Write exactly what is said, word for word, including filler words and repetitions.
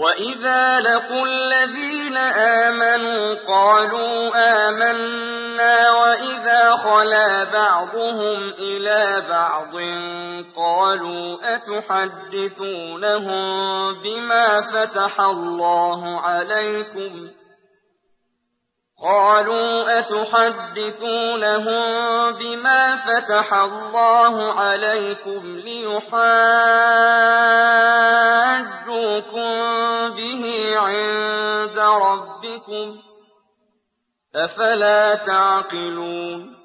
وَإِذَا لَقُوا الَّذِينَ آمَنُوا قَالُوا آمَنَّا وَإِذَا خَلَا بَعْضُهُمْ إِلَىٰ بَعْضٍ قَالُوا أَتُحَدِّثُونَهُم بِمَا فَتَحَ اللَّهُ عَلَيْكُمْ قالوا أتحدثونهم بما فتح الله عليكم ليحاجوكم به عند ربكم أفلا تعقلون